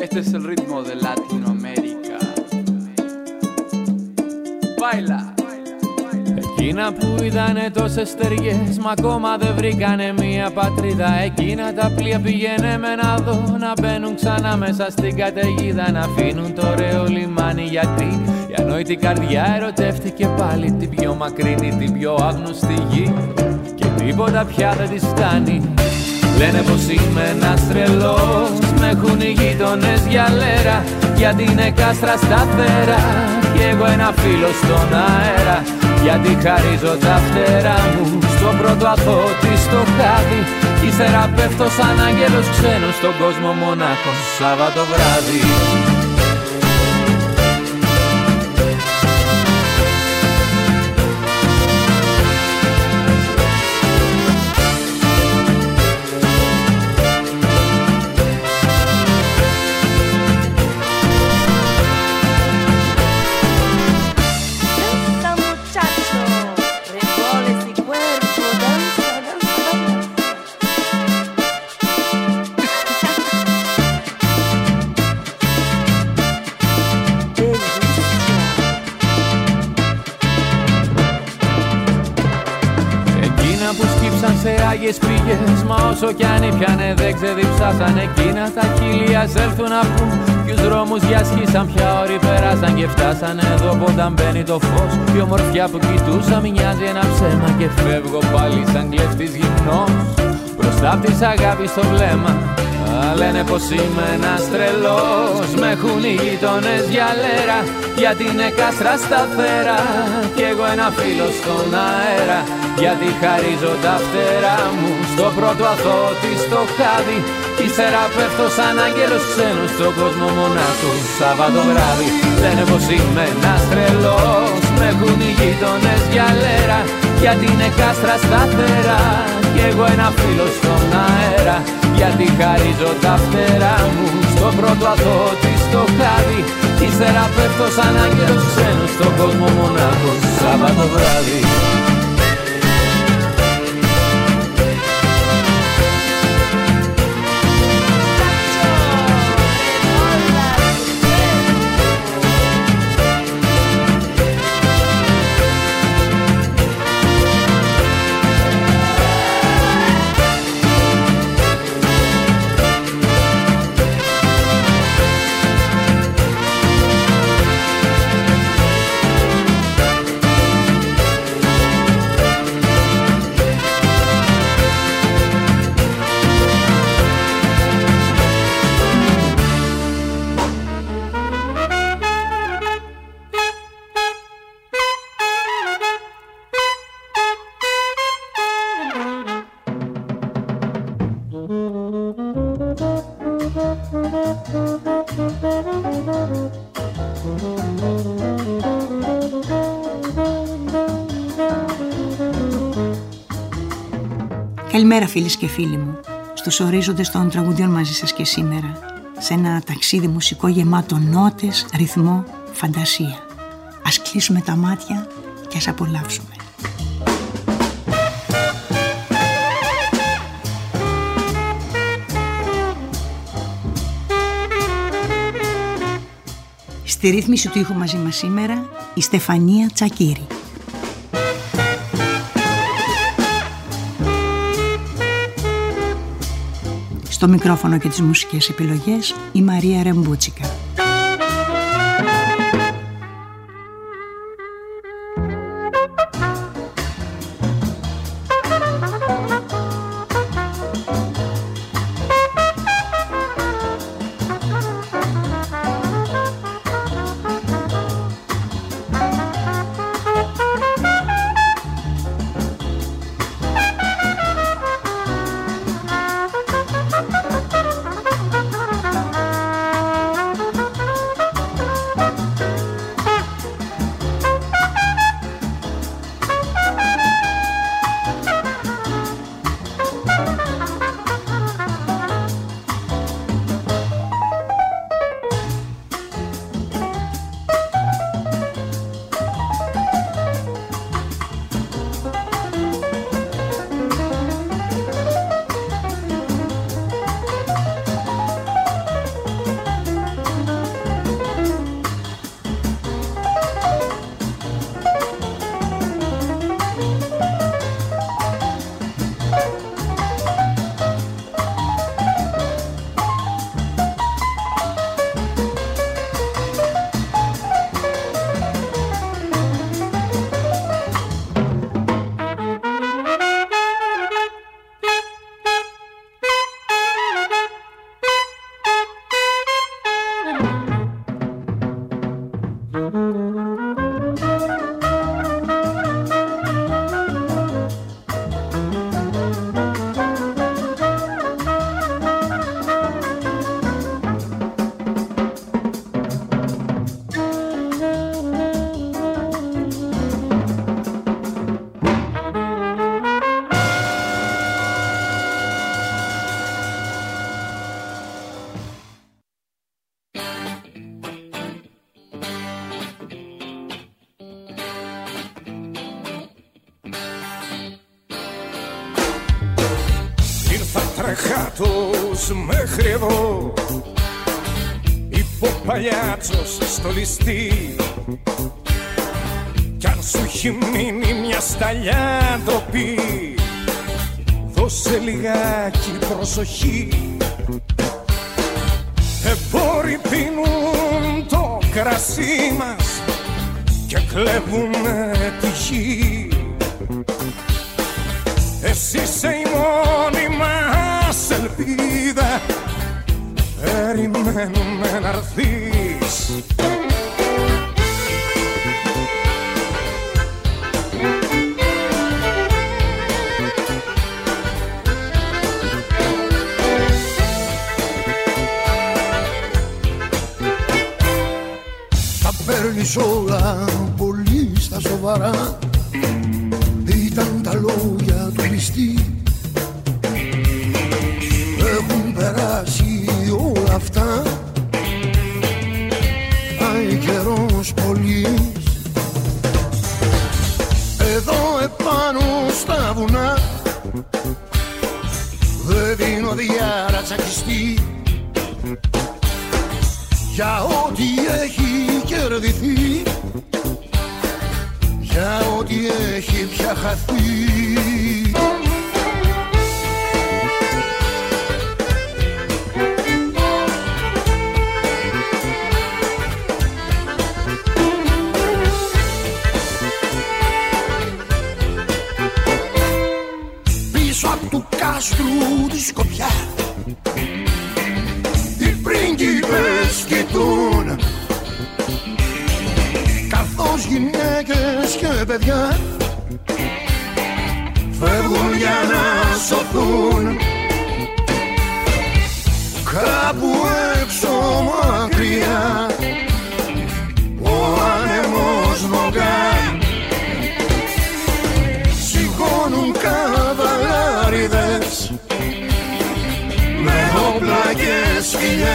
Este es el ritmo de Latinoamérica. Baila. Εκείνα που ήτανε τόσες στεριές, μα ακόμα δεν βρήκανε μία πατρίδα. Εκείνα τα πλοία πήγαινε με να δω, να μπαίνουν ξανά μέσα στην καταιγίδα. Να αφήνουν το ωραίο λιμάνι, γιατί η ανόητη καρδιά ερωτεύτηκε πάλι την πιο μακρινή, την πιο άγνωστη γη. Και τίποτα πια δεν της φτάνει. Λένε πως είμαι ένας τρελός, μ' έχουν οι γείτονες για λέρα, γιατί είναι κάστρα σταθερά κι εγώ ένα φίλο στον αέρα. Γιατί χαρίζω τα φτερά μου στο πρώτο αθώτη στο χάδι, ύστερα πέφτω σαν άγγελος ξένος στον κόσμο μονάχος Σάββατο βράδυ. Άγιες πήγες, μα όσο κι αν ήπιανε δεν ξεδιψάσαν. Εκείνα τα χίλια έλθουν να πούν ποιους δρόμους διασχίσαν, ποια ώρη περάσαν και φτάσαν εδώ που όταν μπαίνει το φως. Η ομορφιά που κοιτούσα μοιάζει ένα ψέμα και φεύγω πάλι σαν κλέφτης γυμνός μπροστά απ' της αγάπης στο βλέμμα. Λένε πως είμαι ένας τρελός, μ' έχουν οι γείτονες για λέρα, γιατί είναι κάστρα σταθερά κι εγώ ένα φίλο στον αέρα. Γιατί χαρίζω τα φτερά μου στο πρώτο αθώτη στο χάδι, ύστερα πέφτω σαν άγγελος ξένος στον κόσμο μονάχος Σάββατο βράδυ. Λένε πως είμαι ένας τρελός, μ' έχουν οι γείτονες για λέρα, γιατί είναι κάστρα σταθερά κι εγώ ένα φίλο στον αέρα. Γιατί χαρίζω τα φτερά μου στο πρώτο αθώτη στο χάδι, ύστερα πέφτω σαν άγγελος ξένος στον κόσμο μονάχος Σάββατο βράδυ. Καλημέρα φίλες και φίλοι μου, στους ορίζοντες των τραγουδιών μαζί σας και σήμερα, σε ένα ταξίδι μουσικό γεμάτο νότες, ρυθμό, φαντασία. Ας κλείσουμε τα μάτια και ας απολαύσουμε. Στη ρύθμιση του ήχου μαζί μας σήμερα, η Στεφανία Τσακίρη. Στο μικρόφωνο και τις μουσικές επιλογές, η Μαρία Ρεμπούτσικα. τρεχάτος μέχρι εδώ, υποπαλιάτσος στο ληστή. Κι αν σου έχει μείνει μια σταλιά ντροπή, δώσε λιγάκι προσοχή. Εμπόροι πίνουν το κρασί μας και κλέβουνε τη γη. Εσύ είσαι η μόνη μας ελπίδα, περιμένουμε να έρθεις. Παίρνεις όλα πολύ στα σοβαρά, ήταν τα λόγια του ληστή. Έχουν περάσει όλα αυτά, πάει καιρός πολύς. Εδώ επάνω στα βουνά δεν δίνω διάρα τσακιστή, για ό,τι έχει κερδιθεί, για ό,τι έχει πια χαθεί. Πίσω απ' του κάστρου τη σκοπιά πρίγκιπες κοιτούν, καθώς γυναίκες και παιδιά φεύγουν για να σωθούν. Κάπου έξω μακριά ο άνεμος νογά, σηκώνουν καβαλάριδες με όπλα και σκυλιά.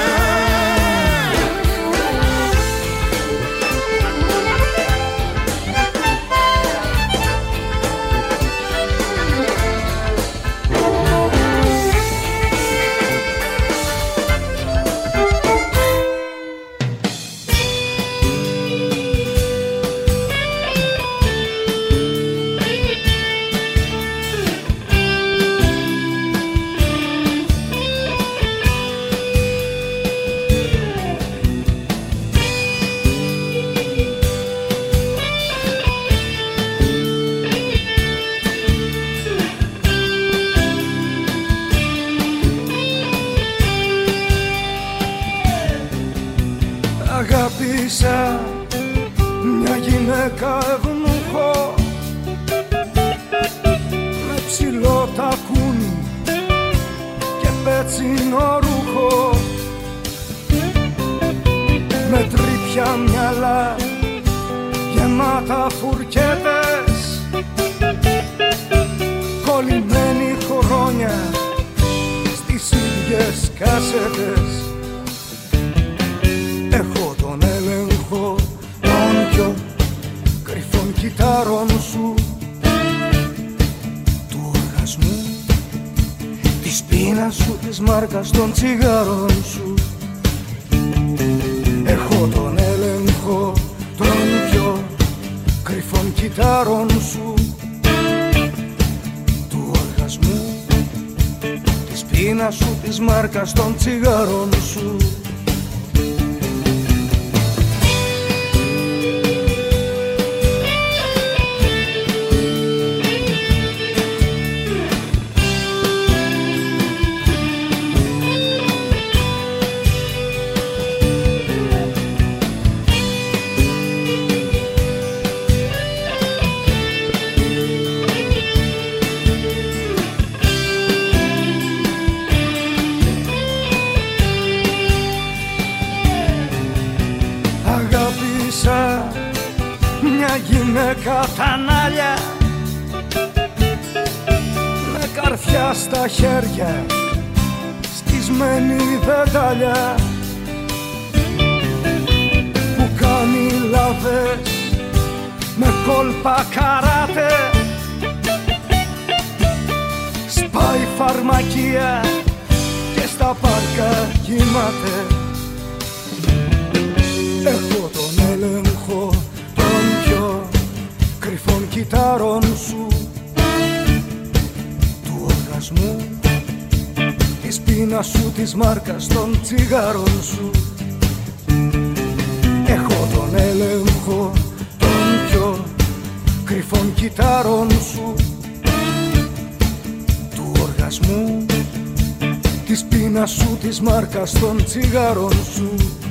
Αγάπησα μια γυναίκα ευνούχο, με ψηλό τακούνι και πέτσινο ρούχο, με τρίπια μυαλά γεμάτα φουρκέτες, κολλημένοι χρόνια στις ίδιες κασέτες. Έχω τον έλεγχο των πιο κρυφών κυτάρων σου, του οργασμού, της πείνας σου, της μάρκας των τσιγάρων σου. Έχω τον έλεγχο των πιο κρυφών κυτάρων σου, του οργασμού, της πείνας σου, της μάρκας των τσιγάρων σου. Μια γυναίκα τανάλια, με καρφιά στα χέρια, σκισμένη δεντάλια, που κάνει λαβές με κόλπα καράτε, σπάει φαρμακεία σχήματα. Έχω τον έλεγχο των πιο κρυφών κυτάρων σου, του οργασμού, της πείνας σου, της μάρκας των τσιγάρων σου. Έχω τον έλεγχο των πιο κρυφών κυτάρων σου, του οργασμού, της πείνας σου, της μάρκας των τσιγάρων σου.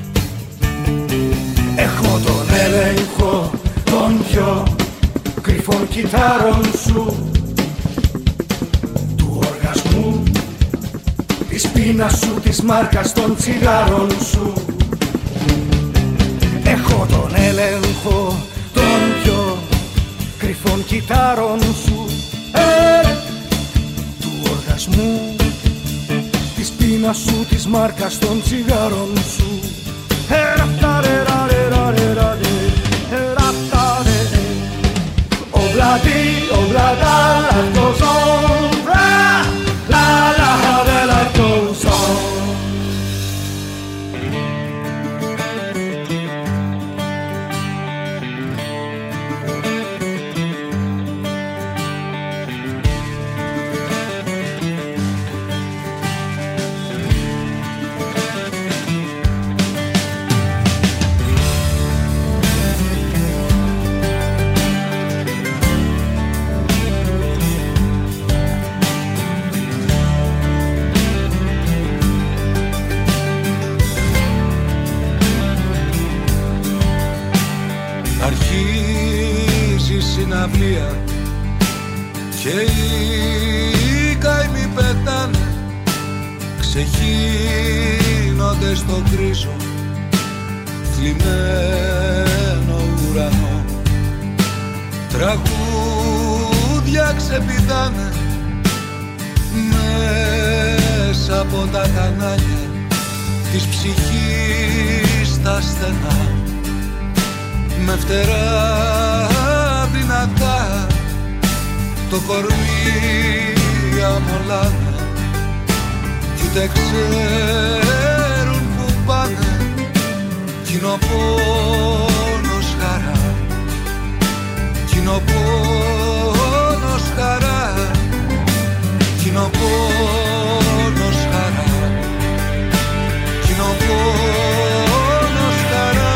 Έχω τον έλεγχο των πιο κρυφών κυτάρων σου, του οργασμού, της πείνας σου, της μάρκας των τσιγάρων σου. Έχω τον έλεγχο των πιο κρυφών κυτάρων σου, του οργασμού, της πείνας σου, της μάρκας των τσιγάρων σου. Oblada, life goes on, la la la, the life goes on. και οι καημοί πετάνε, ξεχύνονται στο γκρίζο θλιμμένο ουρανό. Τραγούδια ξεπηδάνε μέσα από τα κανάλια της ψυχής τα στενά, με φτερά δυνατά το κορμί αμολάνε κι ούτε ξέρουν που πάνε, κι είναι ο πόνος χαρά, κι είναι ο πόνος χαρά, κι είναι ο πόνος χαρά, κι είναι ο πόνος χαρά.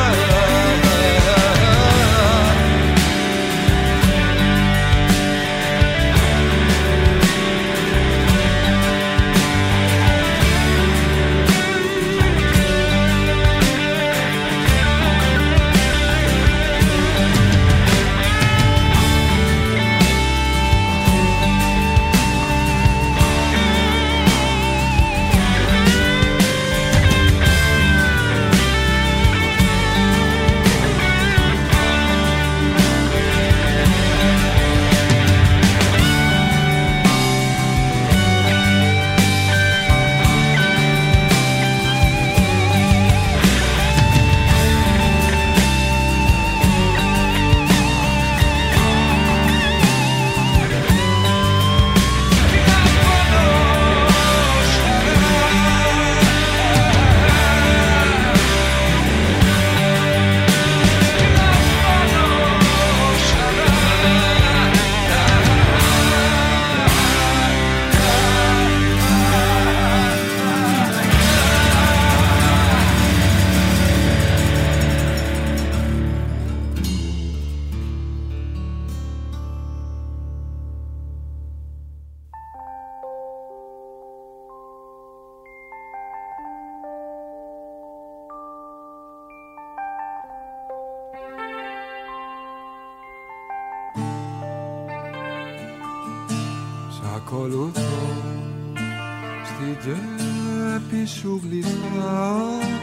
Ακολουθώ στην τσέπη σου γλιστρά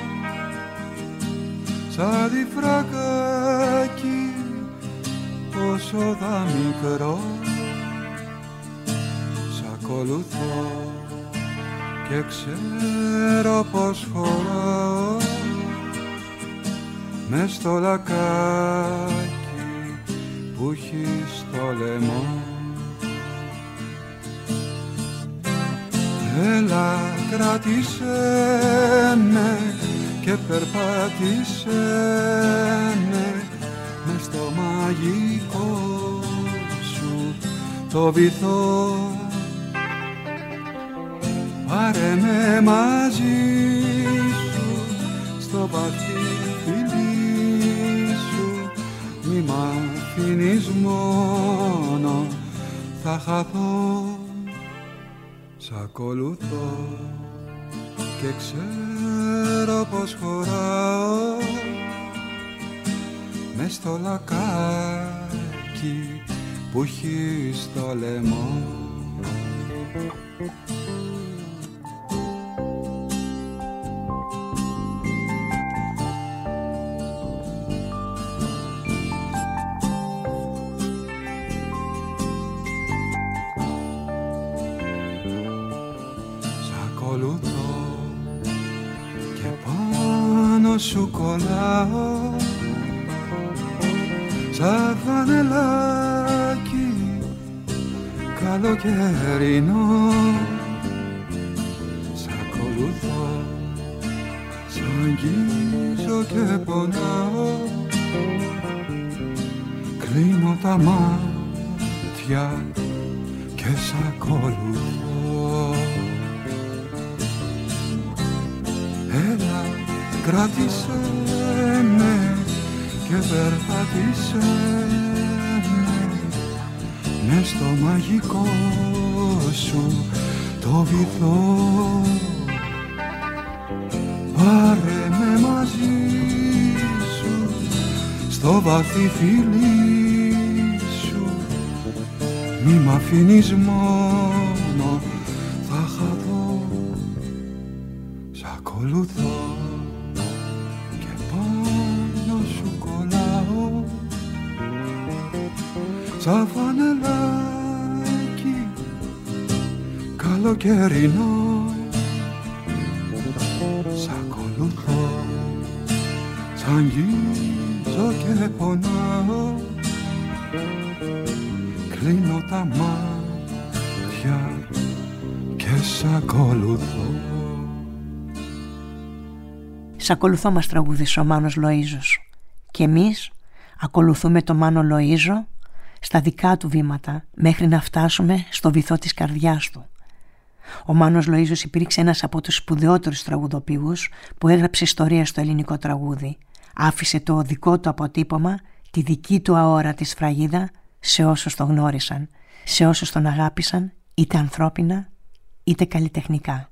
σαν διφραγάκι όσο δα μικρό. Σ' ακολουθώ και ξέρω πως χωράω μες στο λακάκι που έχει στο λαιμό. Έλα κράτησέ με και περπάτησέ με μες στο μαγικό σου το βυθό. Πάρε με μαζί σου στο βαθύ φιλί σου, μη μ' αφήνεις μόνο, θα χαθώ. Σ' ακολουθώ και ξέρω πως χωράω μες στο λακάκι που έχει στο λαιμό. Σου κολλάω σαν φανελάκι καλοκαιρινό. Σ' ακολουθώ, σ' αγγίζω και πονάω, κλείνω τα μάτια και σ' ακολουθώ. Έλα κράτησέ με και περπάτησέ με μες στο μαγικό σου το βυθό. Πάρε με μαζί σου στο βαθύ φιλί σου, μη μ' αφήνεις μόνο, θα χαθώ. Σ' ακολουθώ και πάνω σου κολλάω σαν φανελάκι καλοκαιρινό. Σ' ακολουθώ, σ' αγγίζω και πονάω, κλείνω τα μάτια και σ' ακολουθώ. Σ' ακολουθώ μας τραγούδισε ο Μάνος Λοΐζος και εμείς ακολουθούμε το Μάνο Λοΐζο στα δικά του βήματα μέχρι να φτάσουμε στο βυθό της καρδιάς του. Ο Μάνος Λοΐζος υπήρξε ένας από τους σπουδαιότερους τραγουδοποιούς που έγραψε ιστορία στο ελληνικό τραγούδι. Άφησε το δικό του αποτύπωμα, τη δική του αόρατη σφραγίδα σε όσους τον γνώρισαν, σε όσους τον αγάπησαν, είτε ανθρώπινα είτε καλλιτεχνικά.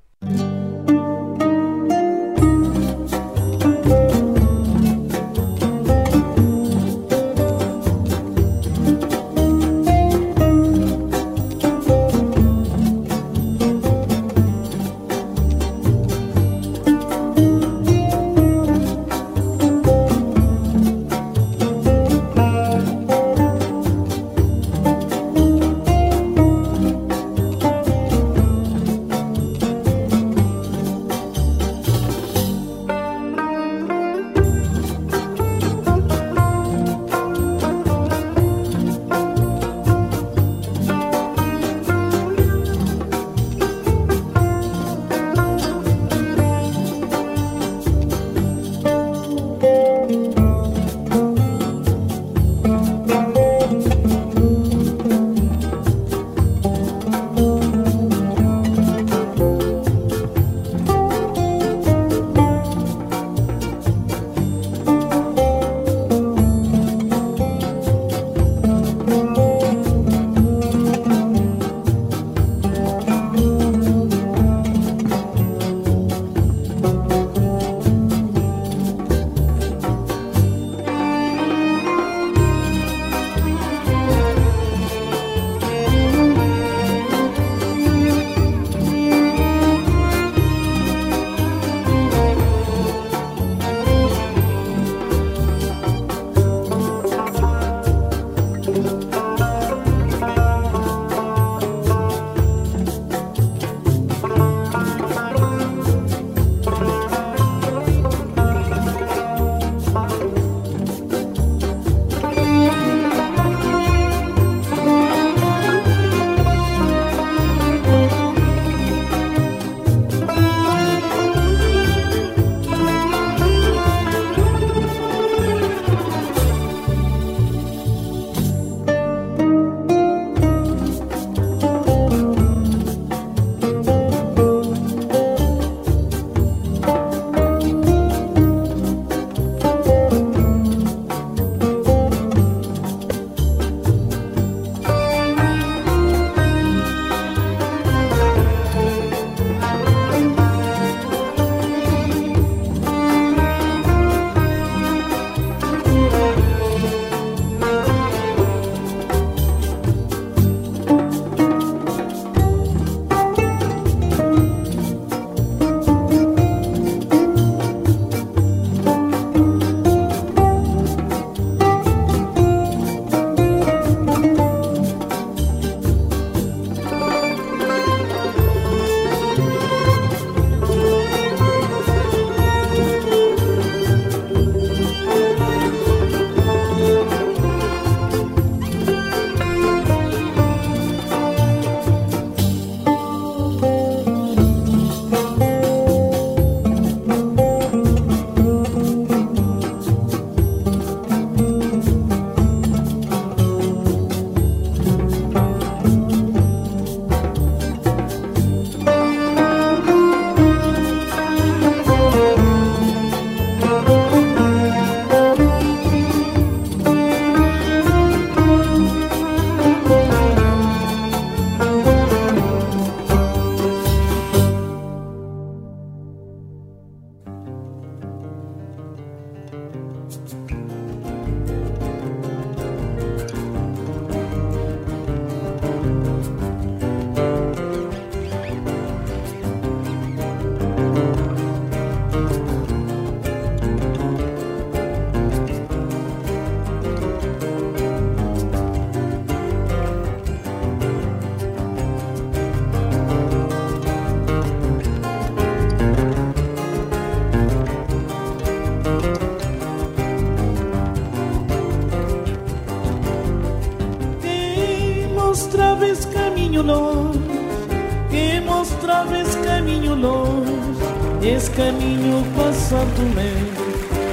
longe, que mostrava esse caminho longe, esse caminho passado meu.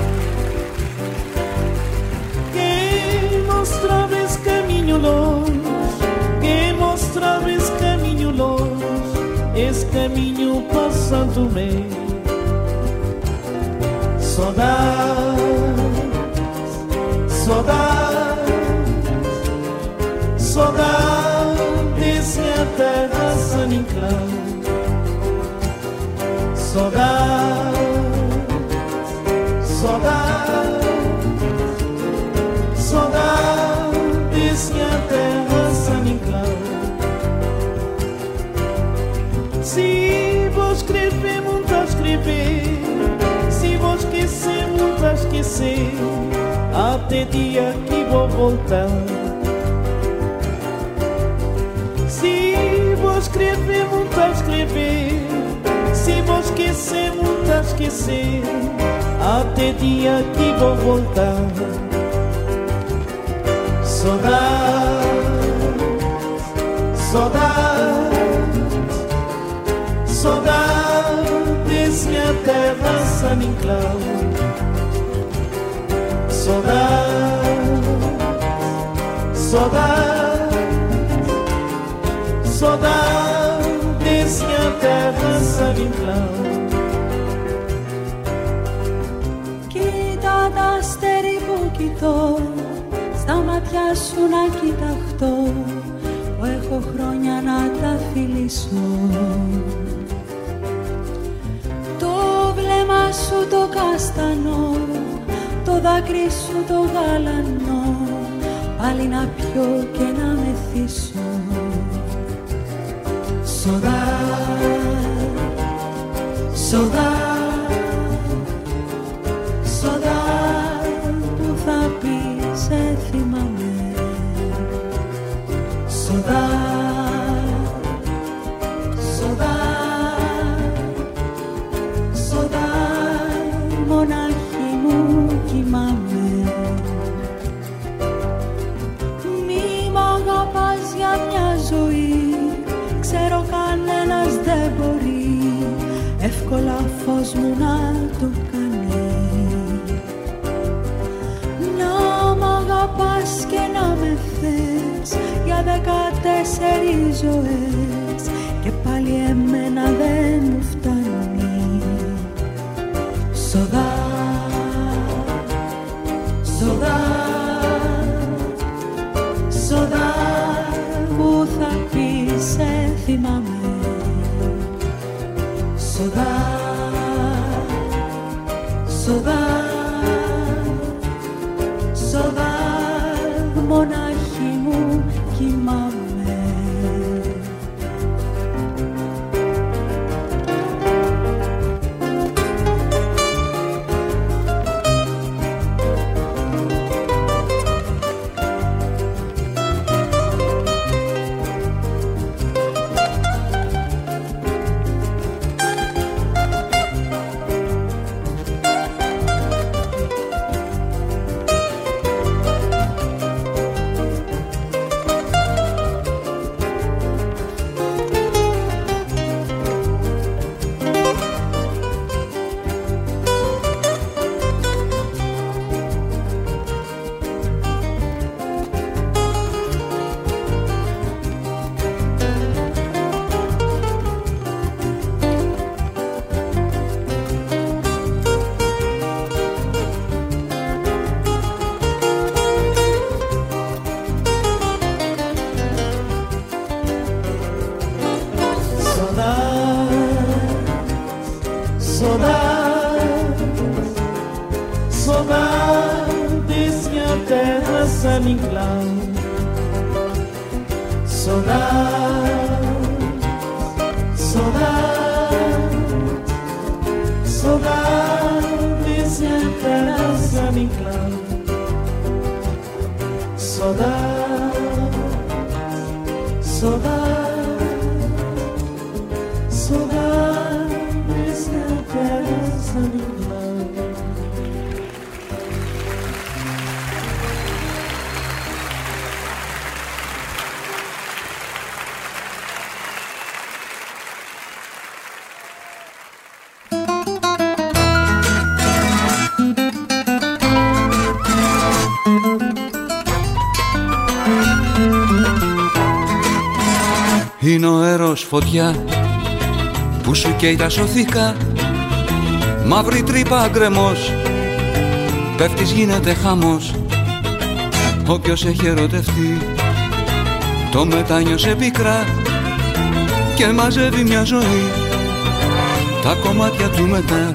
Que mostrava esse caminho longe, que mostrava esse caminho longe, esse caminho passado meu. Saudades, saudades, saudades, minha terra San Inclán. Saudades, saudades, saudades, minha terra San Inclán. Se vou escrever, muito a escrever, se vou esquecer, muito a esquecer, até dia que vou voltar. Se vou escrever, muito a escrever, se vou esquecer, muito a esquecer, até dia que vou voltar. Saudades, saudades, saudades, minha terra San Inclán. Saudades, saudades, saudades, minha terra San Inclán. Κοίτα τα αστέρι που κοιτώ, στα μάτια σου να κοιταχτώ, που έχω χρόνια να τα φιλήσω. Το βλέμμα σου το καστανό, το δάκρυ σου το γαλανό, πάλι να πιω και να μεθύσω. Saudade, saudade, saudade, που θα πεις σε θυμάμαι. Saudade, saudade, saudade, μονάχη μου κοιμάμαι. Μη μ' αγαπάς για μια ζωή, ξέρω κανένας δεν μπορεί εύκολα φως μου να το κάνει. Να μ' αγαπάς και να με θες για 14 ζωές και πάλι εμένα δεν μου φτάνει. Saudade, saudade, saudade, που θα πεις σε θυμάμαι. Saudade, saudade, saudade, μονάχη μου κοιμάμαι. Saudades, minha terra San Inclán. Saudades, saudades, saudades, minha terra San Inclán. Saudades, saudades, saudades, minha terra San Inclán. ο έρος φωτιά που σου καίει τα σωθήκα. Μαύρη τρύπα γκρεμός, πέφτεις γίνεται χαμός. Όποιος έχει ερωτευτεί το μετάνιωσε πικρά και μαζεύει μια ζωή τα κομμάτια του μετά.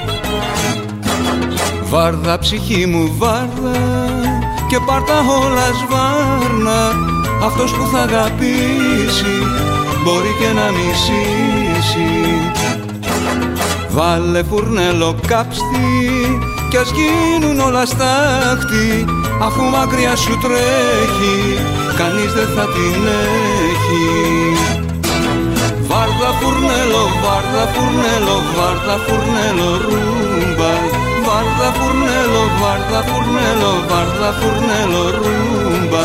Βάρδα ψυχή μου βάρδα και πάρ' τα όλα σβάρνα. Αυτός που θα αγαπήσει μπορεί και να μισήσει. Βάλε φουρνέλο κάψτη κι ας γίνουν όλα στάχτη. Αφού μακριά σου τρέχει κανείς δεν θα την έχει. Βάρδα φουρνέλο, βάρδα φουρνέλο, βάρδα φουρνέλο ρούμπα. Βάρδα φουρνέλο, βάρδα φουρνέλο, βάρδα φουρνέλο ρούμπα.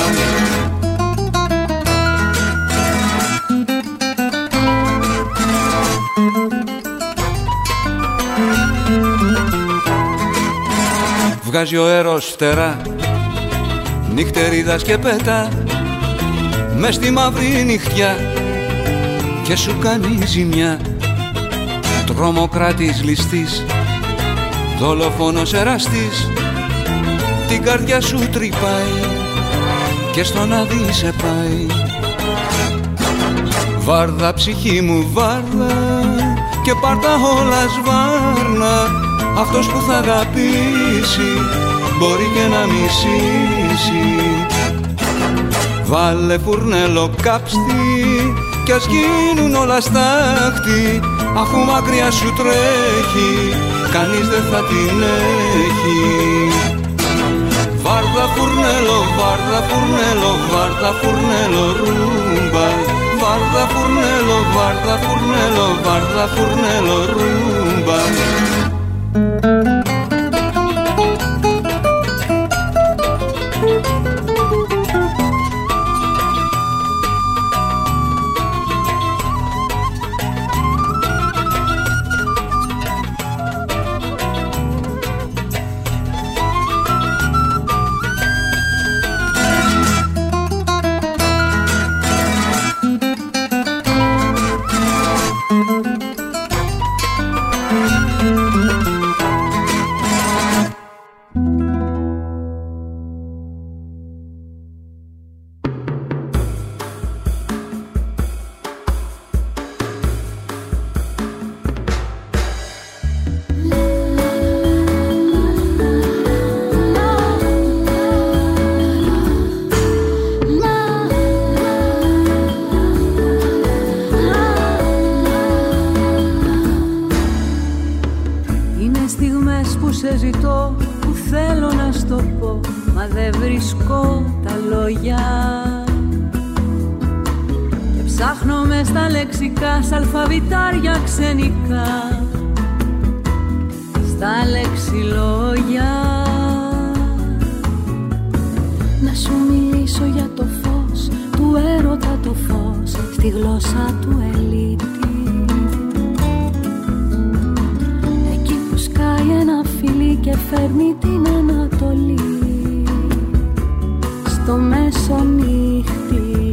Βγάζει ο έρος φτερά, νυχτερίδας και πέτα μες στη μαύρη νυχτιά και σου κάνει ζημιά. Τρομοκράτης ληστής, δολοφόνος εραστής, την καρδιά σου τρυπάει και στον άδει σε πάει. Βάρδα ψυχή μου βάρδα και πάρ' τα όλα σβάρνα. Αυτός που θα αγαπήσει μπορεί και να μισήσει. Βάλε φουρνέλο κάψτη κι ας γίνουν όλα στάχτη. Αφού μακριά σου τρέχει κανείς δεν θα την έχει. Βάρδα φουρνέλο, βάρδα φουρνέλο, βάρδα φουρνέλο ρούμπα. Βάρδα φουρνέλο, βάρδα φουρνέλο, βάρδα φουρνέλο ρούμπα. Αλφαβητάρια ξενικά στα λεξιλόγια. Να σου μιλήσω για το φως του έρωτα, το φως στη γλώσσα του ελίτη. Εκεί που σκάει ένα φιλί και φέρνει την Ανατολή στο μεσονύχτη.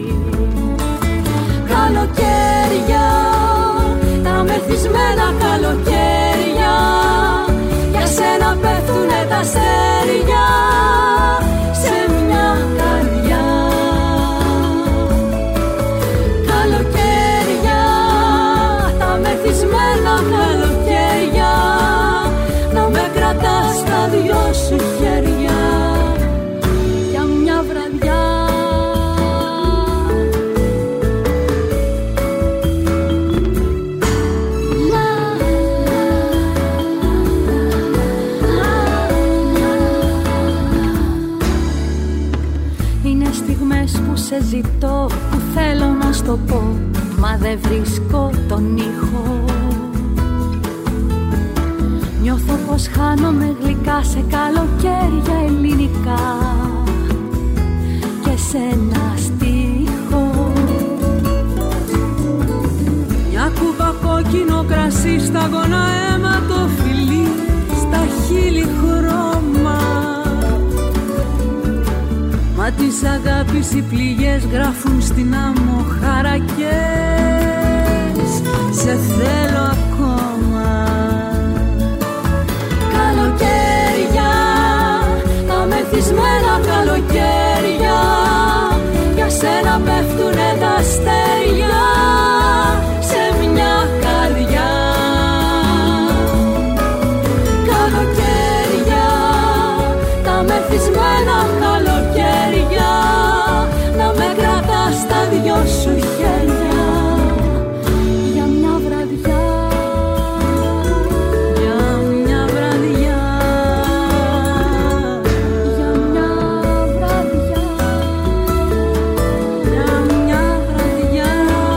Καλοκαίρια, τα μεθυσμένα καλοκαίρια, για σένα πέφτουνε τα αστέρια σε μια καρδιά. Καλοκαίρια, τα μεθυσμένα καλοκαίρια, να με κρατάς στα δυο σου χέρια για μια βραδιά. Σε ζητώ που θέλω να στο πω, μα δεν βρίσκω τον ήχο. Νιώθω πως χάνομαι γλυκά σε καλοκαίρια ελληνικά και σε ένα στίχο. Μια κούπα κόκκινο κρασί, σταγόνα αίμα το φιλί, στα χείλη χρώμα. Μα Μα της αγάπης οι πληγές γράφουν στην άμμο χαρακές. Σε θέλω ακόμα. Καλοκαίρια, τα μεθυσμένα καλοκαίρια, για σένα πέφτουνε τα αστέρια σε μια καρδιά. Καλοκαίρια, τα μεθυσμένα καλοκαίρια, να με κρατάς στα δυο σου χέρια για μια βραδιά. Για μια βραδιά. Για μια βραδιά. Για μια βραδιά.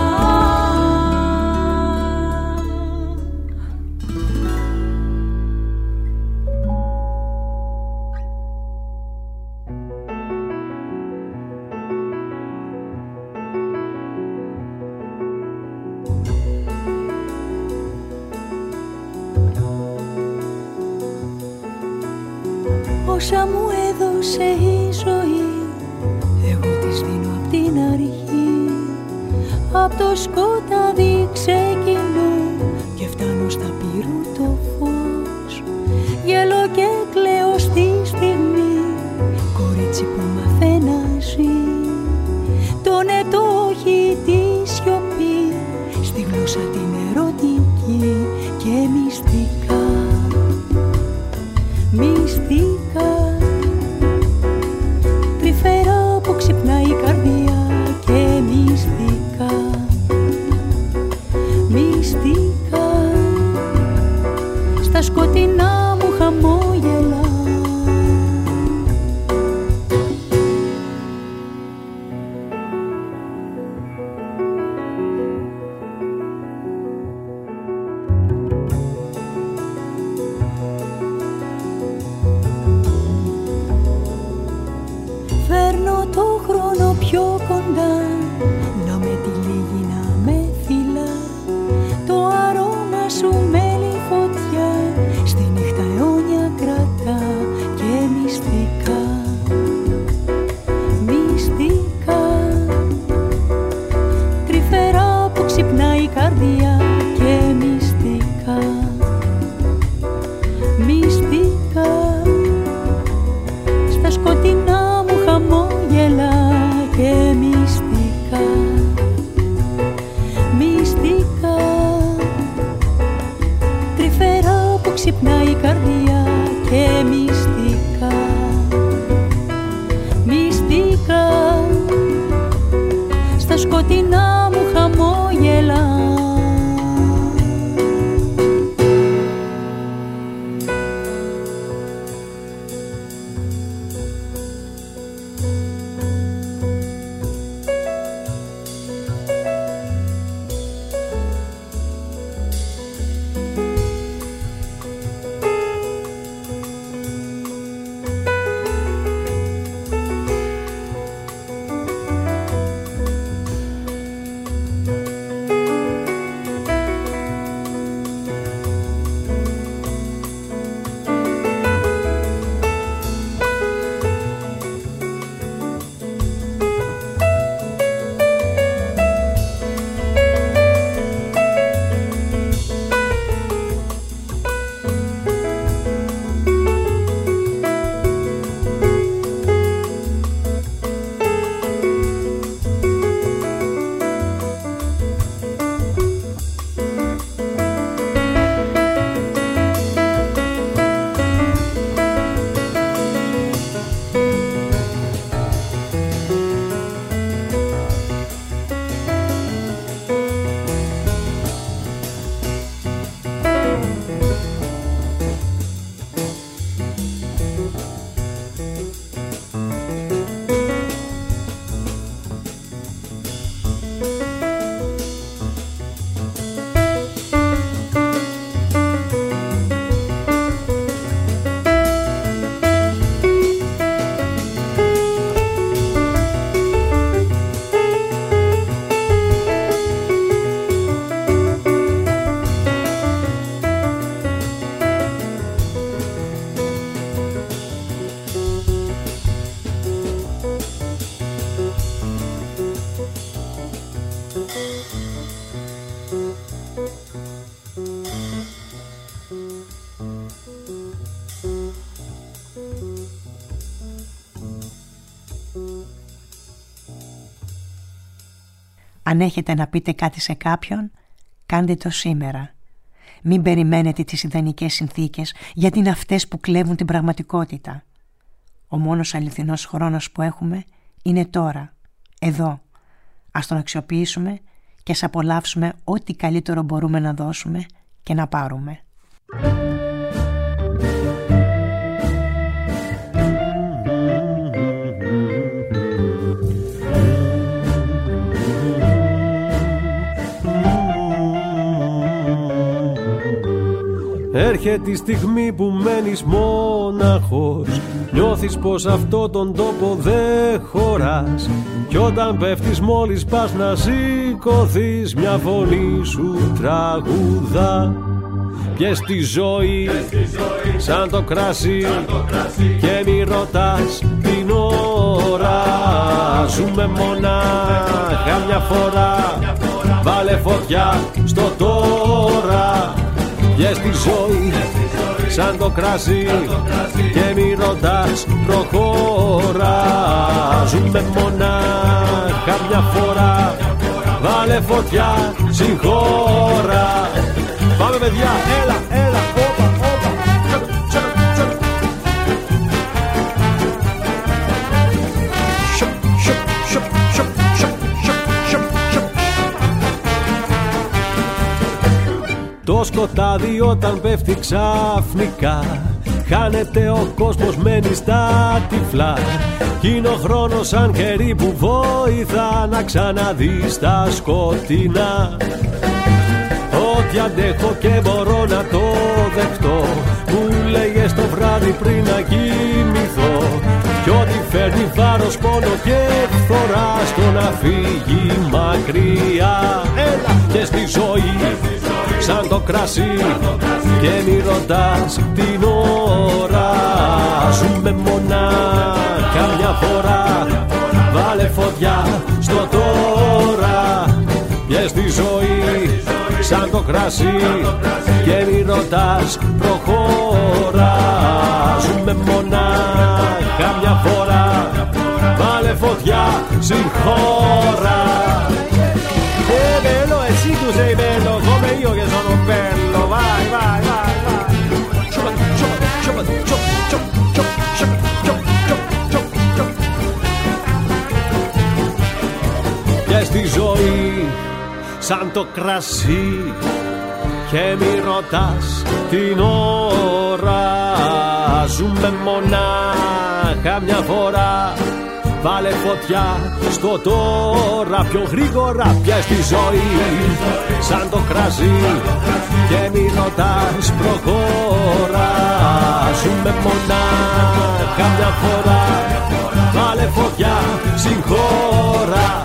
Όσα μου έδωσε η ζωή, εγώ της δίνω απ' την αρχή. Απ' το σκοτάδι ξεκινώ και φτάνω στα πύρου το φως. Γελώ και κλαίω στη στιγμή, κορίτσι που μαθαίνει να ζει. Τον ετόχει τη σιωπή, στη γλώσσα την ερωτική και μυστικά. Μυστικά, τρυφερά που ξυπνάει η καρδιά και μυστικά. Μυστικά, στα σκοτεινά μου χαμόγελα. Φέρνω το χρόνο πιο κοντά, να με τυλίγει, να με φυλά. Το αρώμα σου μέλι φωτιά, στη νύχτα αιώνια κρατά και μυστικά. Μυστικά, τρυφερά που ξυπνάει η καρδιά και μυστικά. Μυστικά, στα σκοτεινά μου χαμόγελα και μυστικά. Μυστικά, τρυφερά που ξυπνάει η καρδιά και μυστικά. Μυστικά, στα σκοτεινά μου χαμόγελα. Αν έχετε να πείτε κάτι σε κάποιον, κάντε το σήμερα. Μην περιμένετε τις ιδανικές συνθήκες, γιατί είναι αυτές που κλέβουν την πραγματικότητα. Ο μόνος αληθινός χρόνος που έχουμε είναι τώρα, εδώ. Ας τον αξιοποιήσουμε και ας απολαύσουμε ό,τι καλύτερο μπορούμε να δώσουμε και να πάρουμε. Έρχεται η στιγμή που μένεις μόναχος, νιώθεις πως αυτό τον τόπο δεν χωράς, κι όταν πέφτεις μόλις πας να σηκωθείς, μια φωνή σου τραγουδά. Πιες τη ζωή σαν το κράσι και μη ρωτάς την ώρα. Ζούμε μονάχα μια φορά, βάλε φωτιά στο τώρα. Πιες τη ζωή σαν το κράσι και μη ρωτάς, προχώρα. Ζούμε μονάχα μια φορά, βάλε φωτιά στην χώρα. Πάμε παιδιά, έλα, έλα, όπα, όπα. Το σκοτάδι όταν πέφτει ξαφνικά, χάνεται ο κόσμος, μένει στα τυφλά. Κι είναι ο χρόνος σαν χέρι που βοηθά να ξαναδείς τα σκοτεινά. Ό,τι αντέχω και μπορώ να το δεχτώ, μου λέγες το βράδυ πριν να κοιμηθώ. Κι ό,τι φέρνει βάρος, πόνο και φθορά, στο να φύγει μακριά. Έλα και στη ζωή σαν το κράσι και μη ρωτάς την ώρα. Ζούμε μονάχα μια φορά, βάλε φωτιά στο τώρα. Πιες τη ζωή σαν το κράσι και μη ρωτάς, προχώρα. Ζούμε μονάχα μια φορά, βάλε φωτιά στην χώρα. Bello e sì tu sei bello come io che sono bello, vai vai vai vai. Και στη ζωή σαν το κρασί και μη ρωτάς την ώρα. Ζούμε μονάχα μια φορά, βάλε φωτιά στο τώρα. Πιο γρήγορα πιες τη ζωή σαν το κρασί και μη ρωτάς, προχώρα. Ζούμε μονάχα μια φορά, βάλε φωτιά στην χώρα.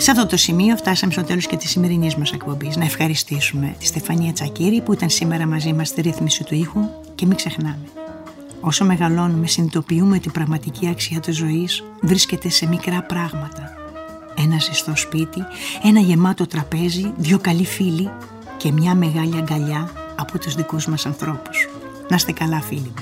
Σε αυτό το σημείο φτάσαμε στο τέλος και της σημερινής μας εκπομπής. Να ευχαριστήσουμε τη Στεφανία Τσακίρη που ήταν σήμερα μαζί μας στη ρύθμιση του ήχου και μην ξεχνάμε. Όσο μεγαλώνουμε συνειδητοποιούμε ότι η πραγματική αξία της ζωής βρίσκεται σε μικρά πράγματα. Ένα ζεστό σπίτι, ένα γεμάτο τραπέζι, 2 καλοί φίλοι και μια μεγάλη αγκαλιά από τους δικούς μας ανθρώπους. Να είστε καλά φίλοι μου.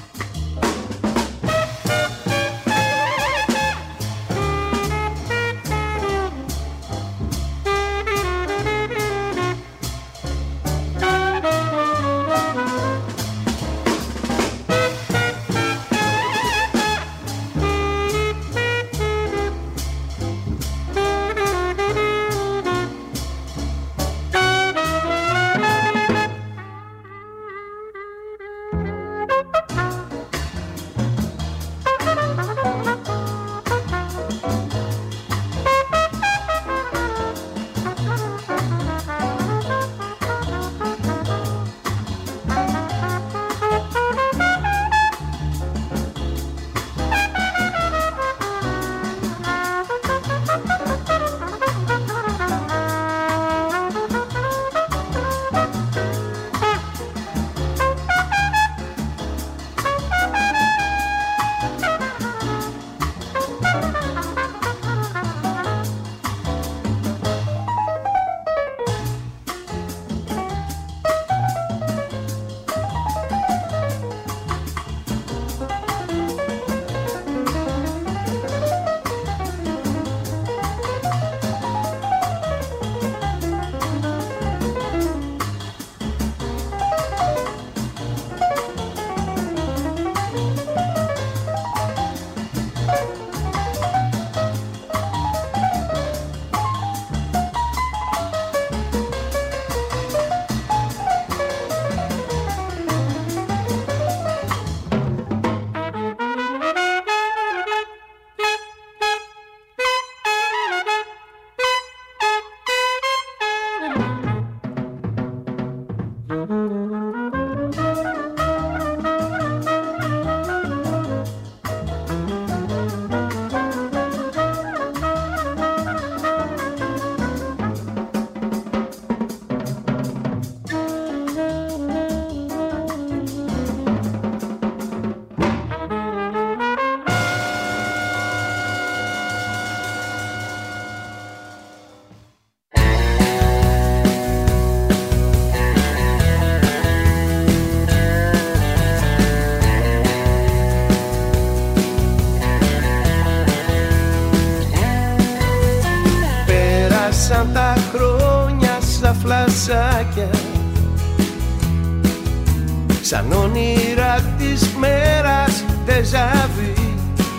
σαν όνειρα της μέρας ντεζαβί,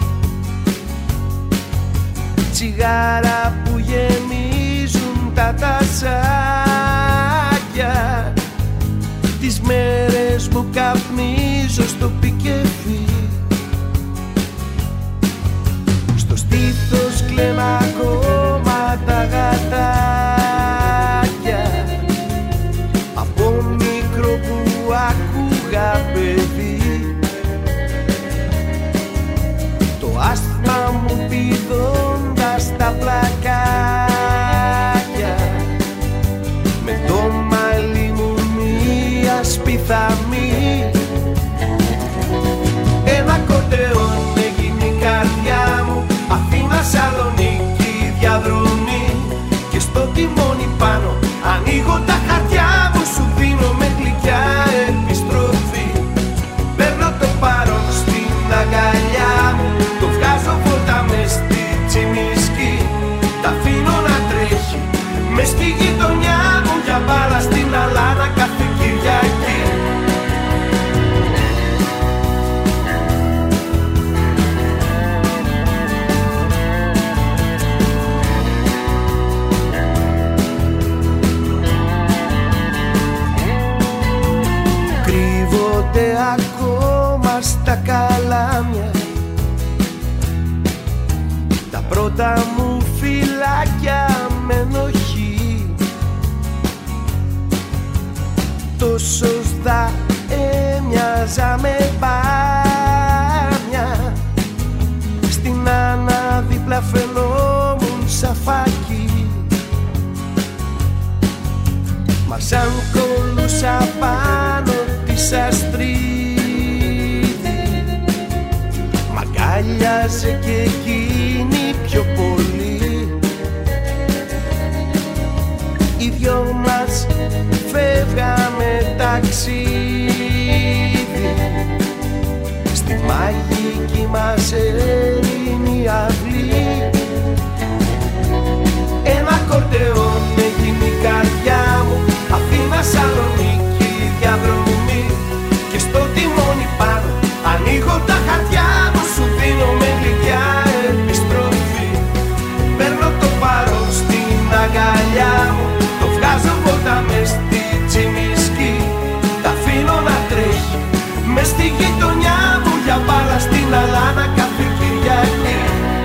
τσιγάρα που γεμίζουν τα τασάκια, τις μέρες που καπνίζω στο πικεφί, στο στήθος κλαίνε ακόμα τα γατάκια από μικρό που άκουγα παιδί, το άσθμα μου πηδώντας τα πλακάκια, με το μαλλί μου μία σπιθαμή, ένα κορτεόν έγινε η καρδιά μου, Αθήνα Σαλονίκη διαδρομή, και στο τιμόνι πάνω ανοίγω τα χαρτιά μου, σου δίνω με γλυκιά επιστροφή. Παίρνω το παρόν στην αγκαλιά μου, το βγάζω βόλτα μες στη τσιμισκή, τα αφήνω να τρέχει μες στη γειτονιά μου για μπάλα στην αλάνα κάθε Κυριακή. Ακόμα στα καλάμια τα πρώτα μου φυλάκια με ενοχή, τόσο θα έμοιαζα με μπάμια, στην αναδίπλα φαινόμουν σαν φάκι, Μα σαν κολούσα πάνω της Αστρίδη, μ' αγκάλιαζε και εκείνη πιο πολύ. Οι δυο μας φεύγαμε ταξίδι στη μαγική μας ερήμη αυλή. Ένα κορτεόν έγινε η καρδιά μου, Αθήνα Σαλονίκη διαδρομή, και στο τιμόνι πάνω ανοίγω τα χαρτιά μου, σου δίνω με γλυκιά επιστροφή. Παίρνω το παρόν στην αγκαλιά μου, το βγάζω βόλτα μες στη τσιμισκή, τα αφήνω να τρέχει μες στη γειτονιά μου για μπάλα στην Αλάνα κάθε Κυριακή.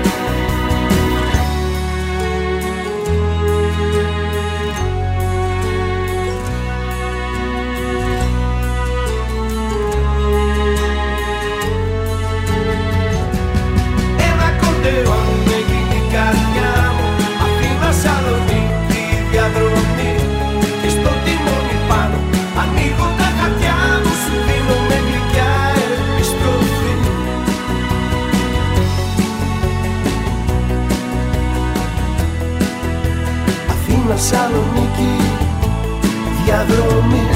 Σαλονίκη διαδρομή,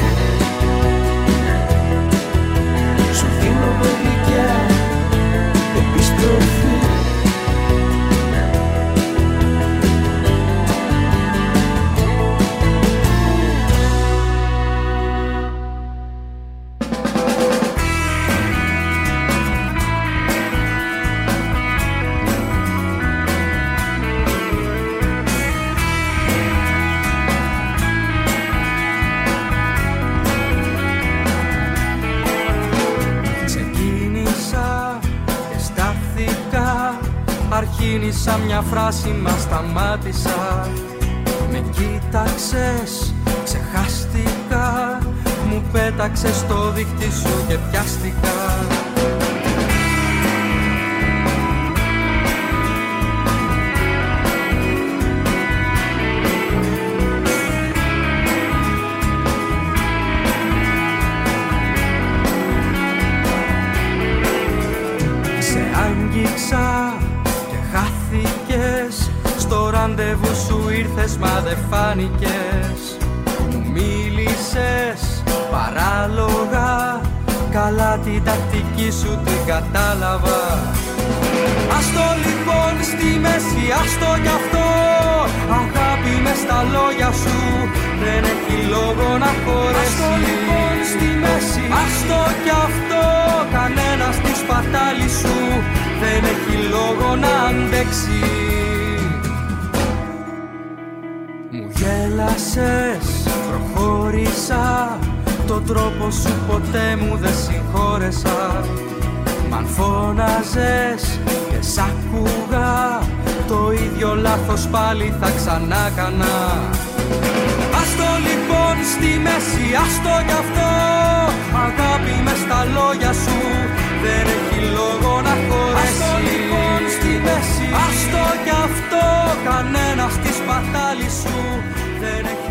σου δίνω με γλυκιά επιστροφή. Αρχίνησα μια φράση, μα σταμάτησα. Με κοίταξες, ξεχάστηκα. Μου πέταξες στο δίχτυ σου και πιάστηκα. Σε άγγιξα και χάθηκες, στο ραντεβού σου ήρθες μα δεν φάνηκες. Μου μίλησες παράλογα, καλά την τακτική σου την κατάλαβα. Άστο λοιπόν στη μέση, άστο κι αυτό, αγάπη μες στα λόγια σου δεν έχει λόγο να χωρέσει. Άστο λοιπόν στη μέση, άστο κι αυτό, κανένας στη σπατάλη σου δεν έχει λόγο να αντέξει. Μου γέλασες, προχώρησα, τον τρόπο σου ποτέ μου δεν συγχώρεσα. Μ' φώναζες και σ' άκουγα, το ίδιο λάθος πάλι θα ξανά κάνα. Άστο λοιπόν στη μέση, άστο κι αυτό, αγάπη μες στα λόγια σου δεν έχει λόγο να χωρέσει. Άστο λοιπόν στη μέση, άστο κι αυτό, κανένας στη σπατάλη σου δεν έχει